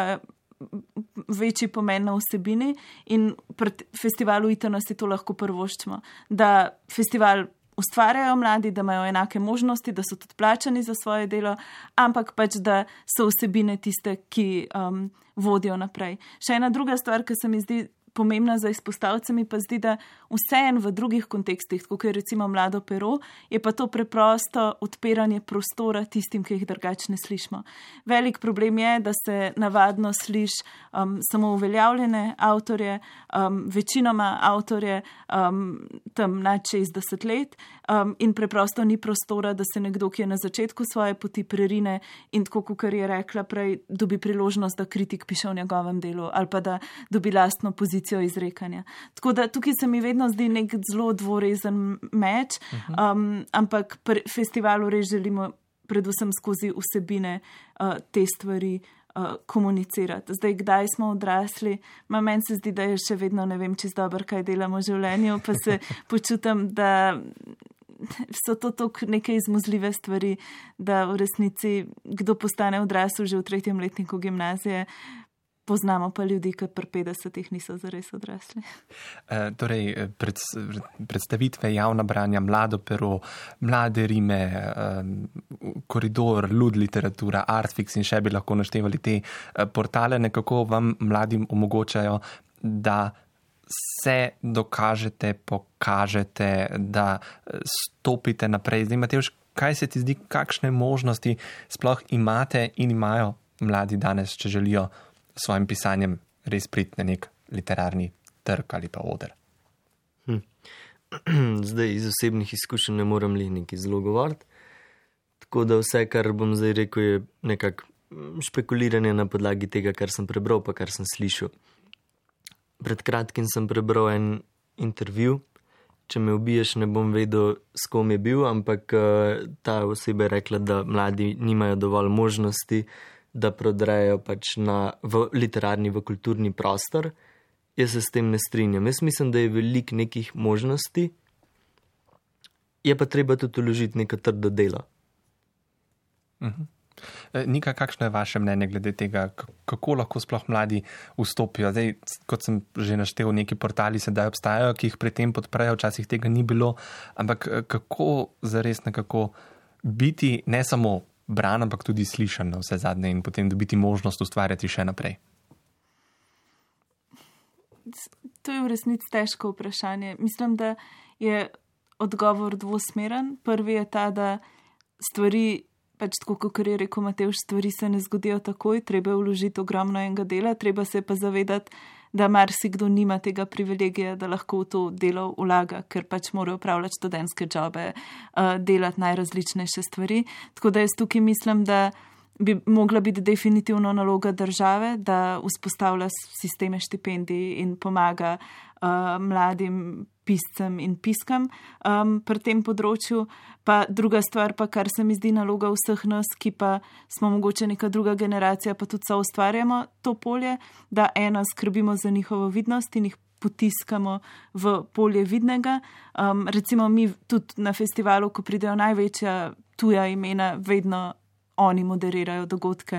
večji pomen na vsebini in pri festivalu ITN si to lahko prvoščimo. Da festival ustvarjajo mladi, da imajo enake možnosti, da so tudi plačani za svoje delo, ampak pač, da so vsebine tiste, ki vodijo naprej. Še ena druga stvar, ki se mi zdi pomembna za izpostaviti, mi pa zdi, da vseeno v drugih kontekstih, kot je recimo Mlado pero, je pa to preprosto odpiranje prostora tistim, ki jih drugače ne slišimo. Velik problem je, da se navadno sliši samo uveljavljene avtorje, večinoma avtorje tam nad 60 let in preprosto ni prostora, da se nekdo, ki je na začetku svoje poti prerine in tako, kot je rekla prej, dobi priložnost, da kritik piše v njegovem delu ali pa da dobi lastno pozicijo izrekanja. Tako da tukaj se mi vedno zdi nek zelo dvorezen meč, ampak pri festivalu res želimo predvsem skozi vsebine te stvari komunicirati. Zdaj, kdaj smo odrasli, meni se zdi, da je še vedno ne vem čisto dobro, kaj delamo v življenju, pa se počutim, da so to tako neke izmuzljive stvari, da v resnici kdo postane odrasel že v 3. letniku gimnazije, poznamo pa ljudi, ki pri 50-ih niso zares odrasli. Torej, predstavitve, javna branja, Mlado pero, Mlade Rime, Koridor, Lud literatura, Artfix in še bi lahko naštevali te portale, nekako vam mladim omogočajo, da se dokažete, pokažete, da stopite naprej. Zdaj, Matevž, kaj se ti zdi, kakšne možnosti sploh imate in imajo mladi danes, če želijo svojim pisanjem res priti na nek literarni trg ali pa oder? Zdaj iz osebnih izkušenj ne morem nekaj zelo govoriti, tako da vse, kar bom zdaj rekel, je nekako špekuliranje na podlagi tega, kar sem prebral pa kar sem slišal. Pred kratkim sem prebral en intervju, če me ubiješ, ne bom vedel, s kom je bil, ampak ta oseba je rekla, da mladi nimajo dovolj možnosti, da prodrejo pač v literarni, v kulturni prostor. Jaz se s tem ne strinjam. Jaz mislim, da je veliko nekih možnosti, je pa treba tudi vložiti neko trdo delo. Nika, kakšno je vaše mnenje glede tega, kako lahko sploh mladi vstopijo? Zdaj, kot sem že naštel, neki portali sedaj obstajajo, ki jih pri tem podprejo, včasih tega ni bilo, ampak kako zares nekako biti ne samo bran, ampak tudi slišan na vse zadnje in potem dobiti možnost ustvarjati še naprej? To je v resnici težko vprašanje. Mislim, da je odgovor dvosmeren. Prvi je ta, da stvari, pač tako, kot je rekel Matevž, stvari se ne zgodijo takoj, treba je vložiti ogromno enega dela, treba se pa zavedati, da marsikdo nima tega privilegija, da lahko v to delo vlaga, ker pač morajo upravljati študentske džobe, delati najrazličnejše stvari. Tako da jaz tukaj mislim, da bi mogla biti definitivno naloga države, da vzpostavlja sisteme štipendij in pomaga mladim piscem in piskam pri tem področju. Pa druga stvar, pa kar se mi zdi naloga vseh nas, ki pa smo mogoče neka druga generacija, pa tudi ustvarjamo to polje, da skrbimo za njihovo vidnost in jih potiskamo v polje vidnega. Recimo mi tudi na festivalu, ko pridejo največja tuja imena, vedno oni moderirajo dogodke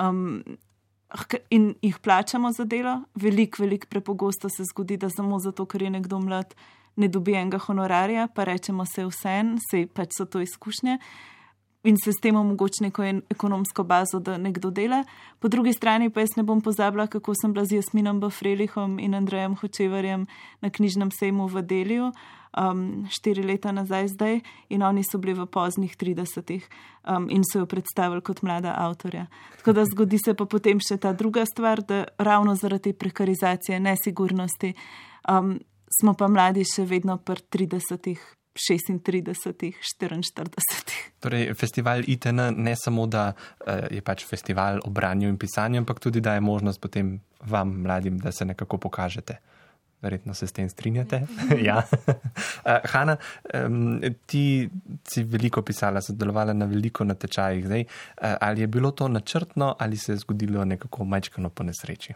in jih plačamo za delo. Veliko prepogosto se zgodi, da samo zato, ker je nekdo mlad, ne dobi enega honorarja, pa rečemo se vseeno, sej pač so to izkušnje in se s tem omogoči neko ekonomsko bazo, da nekdo dela. Po drugi strani pa jaz ne bom pozabila, kako sem bila z Jasminom Bafrelihom in Andrejem Hočevarjem na knjižnem sejmu v Deliju 4 leta nazaj zdaj in oni so bili v poznih 30-ih in so jo predstavili kot mlada avtorja. Tako da zgodi se pa potem še ta druga stvar, da ravno zaradi prekarizacije, nesigurnosti smo pa mladi še vedno pri 30-ih, 36-ih, 44-ih. Torej, festival ITN ne samo, da je pač festival o branju in pisanju, ampak tudi daje možnost potem vam, mladim, da se nekako pokažete. Verjetno se s tem strinjate. Ja. Hana, ti si veliko pisala, sodelovala na veliko natečajih. Zdaj, ali je bilo to načrtno ali se je zgodilo nekako majčkano po nesreči?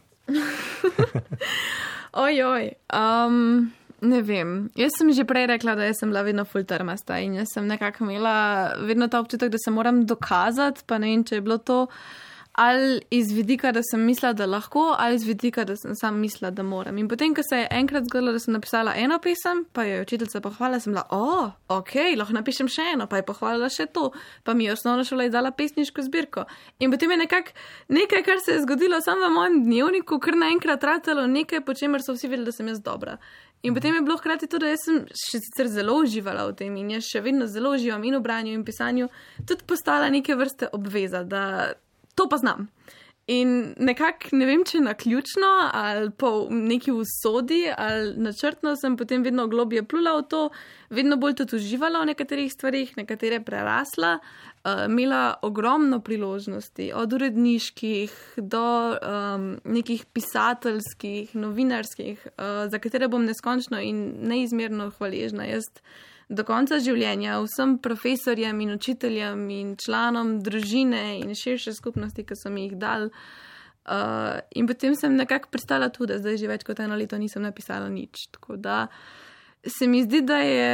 Ne vem. Jaz sem že prej rekla, da sem bila vedno ful trmasta in jaz sem nekako imela vedno ta občutek, da se moram dokazati, pa ne vem, če je bilo to ali iz vidika, da sem mislila, da lahko, ali iz vidika, da sem sam mislila, da moram. In potem, ko se je enkrat zgodilo, da sem napisala eno pesem, pa jo je učiteljica pohvalila, sem bila, ok, lahko napišem še eno, pa je pohvalila še to, pa mi je osnovna šola izdala pesniško zbirko. In potem je nekaj, kar se je zgodilo samo v mojem dnevniku, kar naenkrat ratalo nekaj, po čemer so vsi vedeli, da sem jaz dobra. In potem je bilo hkrati tudi, da jaz sem še sicer zelo uživala v tem in jaz še vedno zelo uživam in v branju in pisanju, tudi postala neke vrste obveza, da to pa znam. In nekako ne vem, če naključno ali po neki usodi ali načrtno sem potem vedno globje plula v to, vedno bolj tudi uživala v nekaterih stvarih, nekatere prerasla, imela ogromno priložnosti, od uredniških do nekih pisateljskih, novinarskih, za katere bom neskončno in neizmerno hvaležna. Jaz do konca življenja vsem profesorjem in učiteljem in članom družine in širše skupnosti, ki so mi jih dali. In potem sem nekako pristala tudi, da zdaj že več kot 1 leto nisem napisala nič. Tako da se mi zdi, da je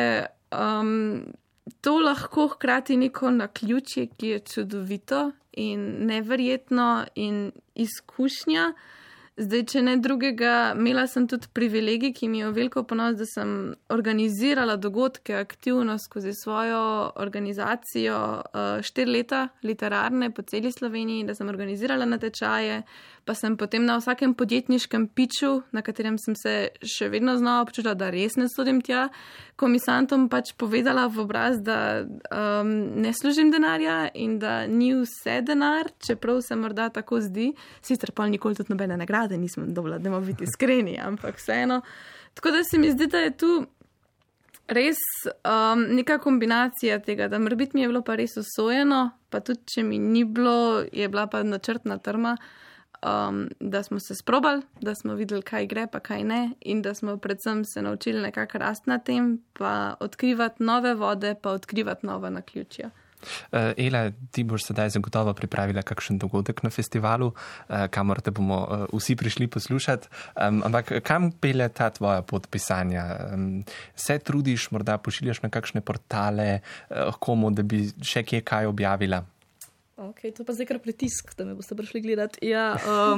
to lahko hkrati neko naključje, ki je čudovito in neverjetno in izkušnja. Zdaj, če ne drugega, imela sem tudi privilegij, ki mi je veliko ponos, da sem organizirala dogodke aktivno skozi svojo organizacijo 4 leta literarne po celi Sloveniji, da sem organizirala natečaje, pa sem potem na vsakem podjetniškem piču, na katerem sem se še vedno znova občutila, da res ne sodim tja, komisantom pač povedala v obraz, da ne služim denarja in da ni vse denar, čeprav se morda tako zdi, sicer pa nikoli tudi nobene nagrade nisem dobila, da moramo biti iskreni, ampak vseeno. Tako da se mi zdi, da je tu res neka kombinacija tega, da morbiti mi je bilo pa res usojeno, pa tudi če mi ni bilo, je bila pa načrtna trma, da smo se sprobali, da smo videli, kaj gre, pa kaj ne in da smo predvsem se naučili nekako rasti na tem, pa odkrivati nove vode, pa odkrivati nova naključja. Ela, ti boš sedaj zagotovo pripravila kakšen dogodek na festivalu, kamor te bomo vsi prišli poslušati, ampak kam pelje ta tvoja pot pisanja? Se trudiš, morda pošiljaš na kakšne portale, komu, da bi še kje kaj objavila? Ok, to pa zdaj kar pritisk, da me boste prišli gledati. Ja,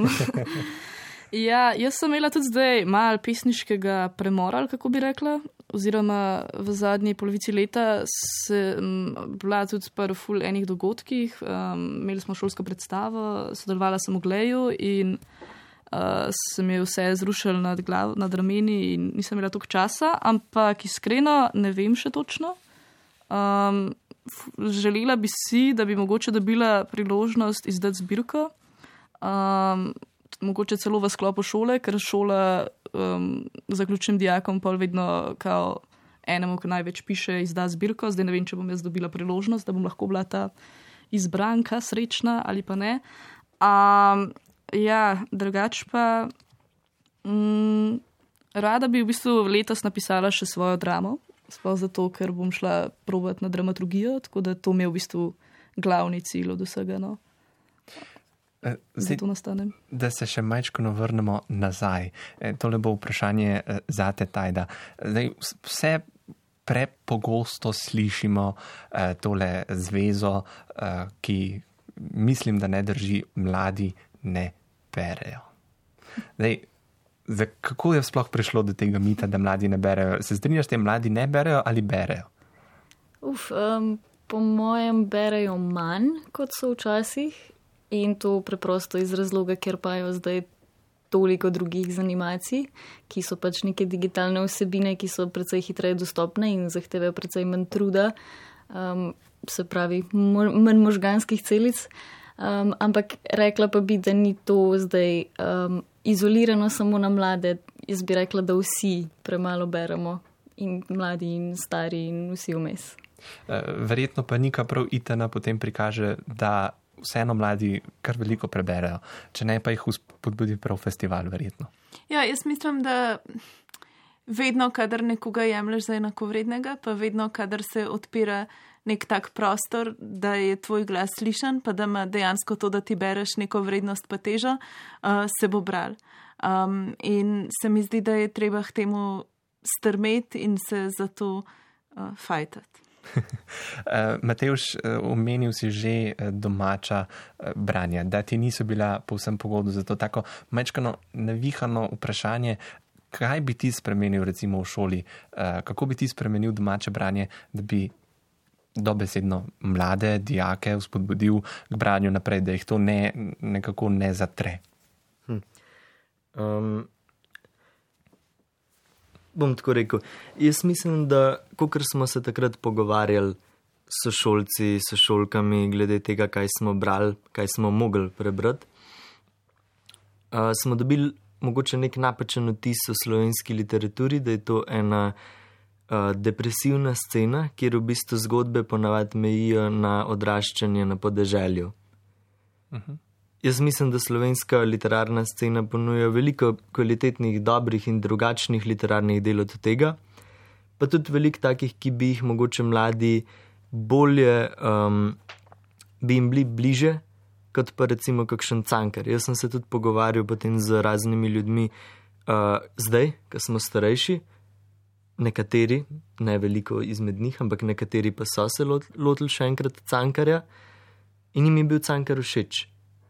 jaz sem imela tudi zdaj malo pesniškega premora, kako bi rekla, oziroma v zadnji polovici leta sem bila tudi pri ful enih dogodkih, imeli smo šolsko predstavo, sodelovala sem v Gleju in se mi je vse zrušilo nad rameni in nisem imela toliko časa, ampak iskreno ne vem še točno. Želela bi si, da bi mogoče dobila priložnost izdati zbirko, mogoče celo v sklopu šole, ker šola zaključnim dijakom pa vedno kao enemu, ki največ piše, izda zbirko. Zdaj ne vem, če bom jaz dobila priložnost, da bom lahko bila ta izbranka, srečna ali pa ne. Drugač pa rada bi v bistvu letos napisala še svojo dramo, sploh zato, ker bom šla probati na dramaturgijo, tako da to mi je v bistvu glavni cilj od vsega. No. Zato nastanem. Da se še majčko vrnemo nazaj. Tole bo vprašanje za te, Tajda. Zdaj, vse prepogosto slišimo tole zvezo, ki mislim, da ne drži, mladi ne berejo. Zdaj, kako je sploh prišlo do tega mita, da mladi ne berejo? Se strinjaš, da mladi ne berejo ali berejo? Po mojem berejo manj, kot so včasih. In to preprosto iz razloga, ker pa jo zdaj toliko drugih zanimacij, ki so pač neke digitalne vsebine, ki so precej hitreje dostopne in zahtevajo precej manj truda, se pravi manj možganskih celic. Ampak rekla pa bi, da ni to zdaj izolirano samo na mlade. Jaz bi rekla, da vsi premalo beremo, in mladi in stari in vsi vmes. Verjetno pa Nika prav Itana potem prikaže, da vseeno mladi kar veliko preberejo, če ne pa jih spodbudi prav festival, verjetno. Ja, jaz mislim, da vedno, kadar nekoga jemlješ za enakovrednega, pa vedno, kadar se odpira nek tak prostor, da je tvoj glas slišan, pa da ima dejansko to, da ti bereš neko vrednost pa težo, se bo bral. In se mi zdi, da je treba k temu strmeti in se za to fajtati. Matevž, omenil si že domača branja, da ti niso bila povsem pogodu za to tako majčkano navihano vprašanje, kaj bi ti spremenil recimo v šoli, kako bi ti spremenil domače branje, da bi dobesedno mlade dijake vzpodbudil k branju naprej, da jih to nekako ne zatre. Bom tako rekel. Jaz mislim, da kakor smo se takrat pogovarjali s sošolci, sošolkami glede tega, kaj smo brali, kaj smo mogli prebrati, smo dobili mogoče nek napačen vtis o slovenski literaturi, da je to ena depresivna scena, kjer v bistvu zgodbe ponavadi mejijo na odraščanje na podeželju. Jaz mislim, da slovenska literarna scena ponuja veliko kvalitetnih, dobrih in drugačnih literarnih del od tega, pa tudi veliko takih, ki bi jih mogoče mladi bolje, bi jim bili bliže, kot pa recimo kakšen Cankar. Jaz sem se tudi pogovarjal potem z raznimi ljudmi zdaj, ko smo starejši, nekateri, ne veliko izmed njih, ampak nekateri pa so se lotili še enkrat Cankarja in jim je bil Cankar všeč.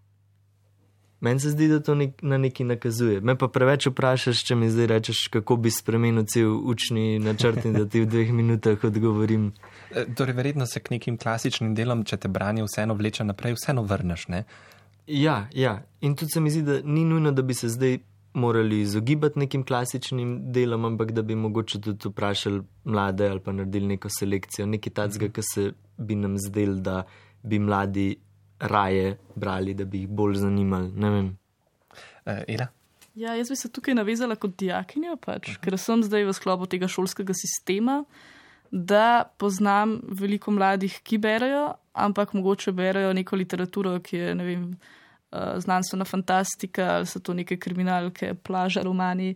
Meni se zdi, da to na neki nakazuje. Me pa preveč vprašaš, če mi zdaj rečeš, kako bi spremenil cel učni načrt in da ti v 2 minutah odgovorim. Torej, verjetno se k nekim klasičnim delom, če te branje vseeno vleče naprej, vseeno vrneš, ne? Ja. In tudi se mi zdi, da ni nujno, da bi se zdaj morali izogibati nekim klasičnim delom, ampak da bi mogoče tudi vprašali mlade ali pa naredili neko selekcijo, nekaj tacga, ki se bi nam zdel, da bi mladi raje brali, da bi jih bolj zanimali. Ne vem. Ela? Ja, jaz bi se tukaj navezala kot dijakinja, ker sem zdaj v sklopu tega šolskega sistema, da poznam veliko mladih, ki berejo, ampak mogoče berejo neko literaturo, ki je, ne vem, znanstvena fantastika, ali so to neke kriminalke, plaža, romani.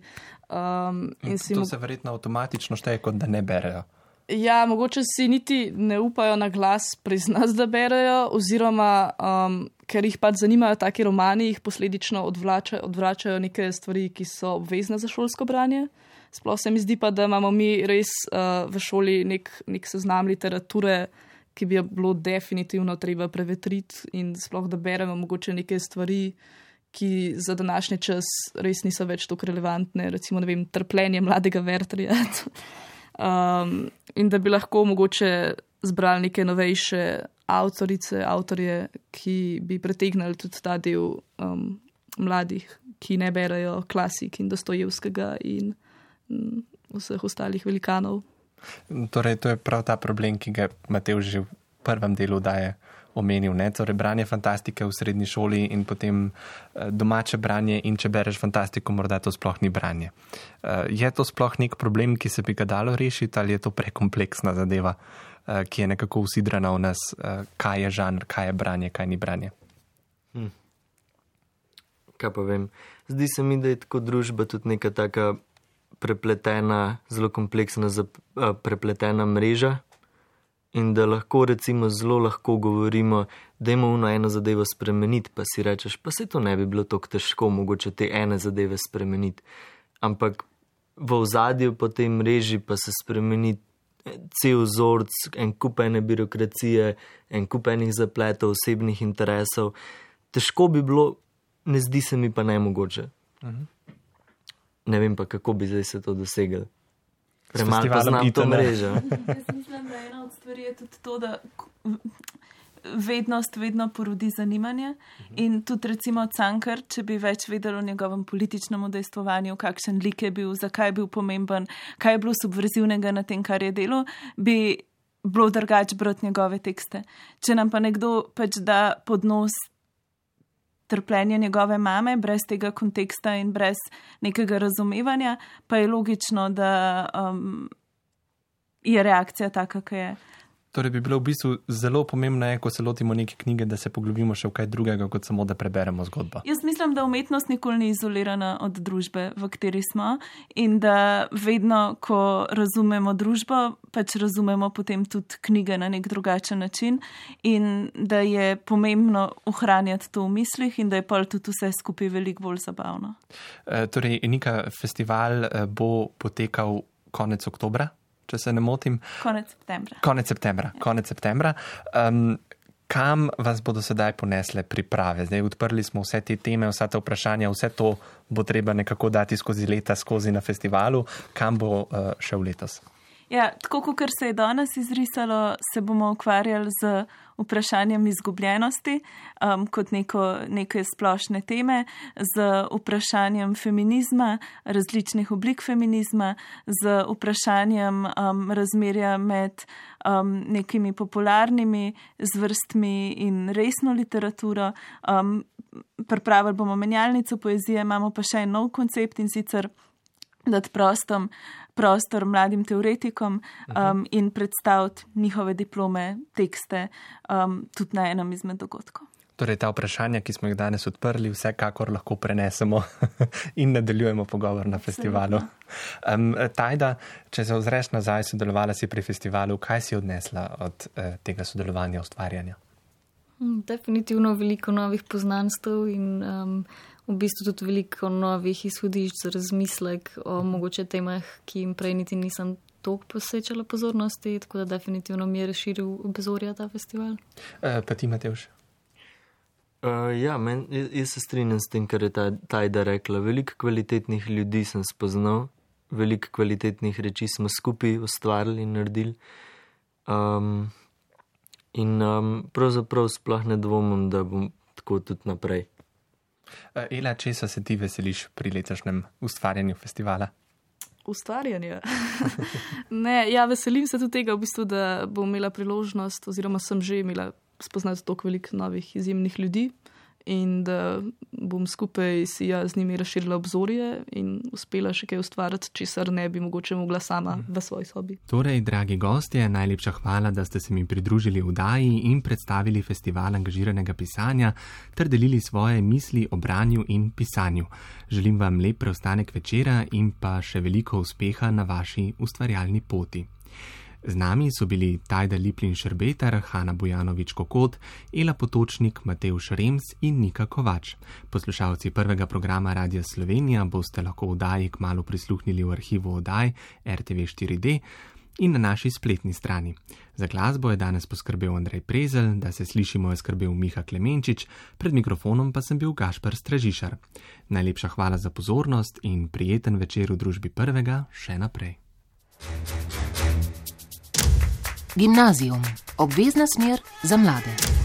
To se verjetno avtomatično šteje, kot da ne berejo. Ja, mogoče si niti ne upajo na glas priznati, da berejo, oziroma ker jih pač zanimajo taki romani, jih posledično odvračajo neke stvari, ki so obvezne za šolsko branje. Sploh se mi zdi pa, da imamo mi res v šoli nek seznam literature, ki bi jo bilo definitivno treba prevetriti in sploh, da beremo mogoče neke stvari, ki za današnji čas res niso več tako relevantne, recimo, ne vem, Trpljenje mladega Wertherja. In da bi lahko mogoče zbrali neke novejše avtorje, ki bi pretegnali tudi ta del mladih, ki ne berajo klasik in Dostojevskega in vseh ostalih velikanov. Torej, to je prav ta problem, ki ga Matevž že v prvem delu daje omenil, ne? Torej, branje fantastike v srednji šoli in potem domače branje in če bereš fantastiko, morda to sploh ni branje. Je to sploh nek problem, ki se bi ga dalo rešiti ali je to prekompleksna zadeva, ki je nekako usidrana v nas, kaj je žanr, kaj je branje, kaj ni branje? Kaj pa vem. Zdi se mi, da je tako družba tudi neka taka prepletena, zelo kompleksna, prepletena mreža in da lahko recimo zelo lahko govorimo, dajmo eno zadevo spremeniti, pa si rečeš, pa se to ne bi bilo tako težko, mogoče te ene zadeve spremeniti. Ampak v ozadju po tej mreži pa se spremeni cel vzorc, en kup ene birokracije, en kup enih zapletov, osebnih interesov. Težko bi bilo, ne zdi se mi pa nemogoče. Ne vem pa, kako bi zdaj se to dosegli. Premalo poznam to mrežo. Jaz mislim, da ena od stvari je tudi to, da vednost vedno porodi zanimanje in tudi recimo Cankar, če bi več vedel o njegovem političnem udejstvovanju, kakšen lik je bil, zakaj je bil pomemben, kaj je bilo subverzivnega na tem, kar je delo, bi bilo drugače brati njegove tekste. Če nam pa nekdo pač da pod nos trpljenje njegove mame, brez tega konteksta in brez nekega razumevanja, pa je logično, da je reakcija taka, ki je. Torej bi bilo v bistvu zelo pomembno, ko se lotimo neke knjige, da se poglobimo še v kaj drugega, kot samo da preberemo zgodbo. Jaz mislim, da umetnost nikoli ni izolirana od družbe, v kateri smo in da vedno, ko razumemo družbo, pač razumemo potem tudi knjige na nek drugačen način in da je pomembno ohranjati to v mislih in da je pol tudi vse skupaj veliko bolj zabavno. Torej, Nika, festival bo potekal konec oktobra? Če se ne motim. Konec septembra. Kam vas bodo sedaj ponesle priprave? Zdaj odprli smo vse te teme, vsa ta vprašanja, vse to bo treba nekako dati skozi leta, skozi na festivalu. Kam bo šel letos? Ja, tako kot se je danes izrisalo, se bomo ukvarjali z vprašanjem izgubljenosti kot neke splošne teme, z vprašanjem feminizma, različnih oblik feminizma, z vprašanjem razmerja med nekimi popularnimi zvrstmi in resno literaturo. Pripravili bomo menjalnico poezije, imamo pa še en nov koncept in sicer dati prostor mladim teoretikom in predstaviti njihove diplome, tekste tudi na enem izmed dogodkov. Torej, ta vprašanja, ki smo jih danes odprli, vsekakor lahko prenesemo in nadaljujemo pogovor na festivalu. Tajda, če se ozreš nazaj, sodelovala si pri festivalu, kaj si odnesla od tega sodelovanja, ustvarjanja? Definitivno veliko novih poznanstv in v bistvu tudi veliko novih izhodišč za razmislek o mogoče temah, ki jim prej niti nisem toliko posvečala pozornosti, tako da definitivno mi je razširil obzorja ta festival. Pa ti, Matevž? Jaz se strinjam s tem, kar je Tajda rekla. Veliko kvalitetnih ljudi sem spoznal, veliko kvalitetnih reči smo skupaj ustvarili in naredili. Pravzaprav sploh ne dvomim, da bom tako tudi naprej. Ela, česa se ti veseliš pri letošnjem ustvarjanju festivala? Ustvarjanje? Veselim se tudi tega, v bistvu, da bom imela priložnost, oziroma sem že imela spoznati toliko veliko novih izjemnih ljudi in da bom skupaj si z njimi razširila obzorje in uspela še kaj ustvariti, česar ne bi mogoče mogla sama v svoji sobi. Torej, dragi gostje, najlepša hvala, da ste se mi pridružili v oddaji in predstavili festival angažiranega pisanja ter delili svoje misli o branju in pisanju. Želim vam lep preostanek večera in pa še veliko uspeha na vaši ustvarjalni poti. Z nami so bili Tajda Liplin-Šerbetar, Hanna Bojanović-Kokot, Ela Potočnik, Matevž Rems in Nika Kovač. Poslušalci prvega programa Radia Slovenija boste lahko oddaji kmalu prisluhnili v arhivu oddaj RTV 4D in na naši spletni strani. Za glasbo je danes poskrbel Andrej Prezelj, da se slišimo je skrbel Miha Klemenčič, pred mikrofonom pa sem bil Gašper Stražišar. Najlepša hvala za pozornost in prijeten večer v družbi prvega še naprej. Gimnazijum. Obvezna smer za mlade.